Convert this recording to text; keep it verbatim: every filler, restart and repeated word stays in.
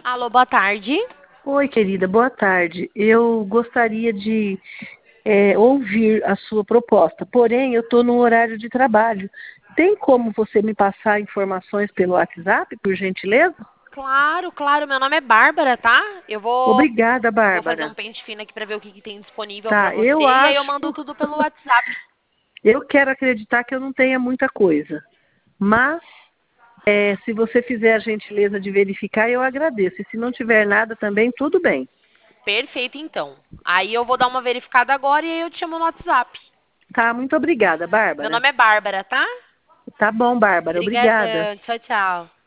Alô, boa tarde. Oi, querida, boa tarde. Eu gostaria de é, ouvir a sua proposta, porém eu estou no horário de trabalho. Tem como você me passar informações pelo WhatsApp, por gentileza? Claro, claro, meu nome é Bárbara, tá? Eu vou, Obrigada, vou fazer um Bárbara. pente fino aqui pra ver o que, que tem disponível pra Tá, eu você e aí eu acho, mando tudo pelo WhatsApp. eu quero acreditar que eu não tenha muita coisa, mas é, se você fizer a gentileza de verificar, eu agradeço. E se não tiver nada também, tudo bem. Perfeito, então. Aí eu vou dar uma verificada agora e aí eu te chamo no WhatsApp. Tá, muito obrigada, Meu Bárbara. nome é Bárbara, tá? Tá bom, Bárbara, obrigada. Obrigadão. Tchau, tchau.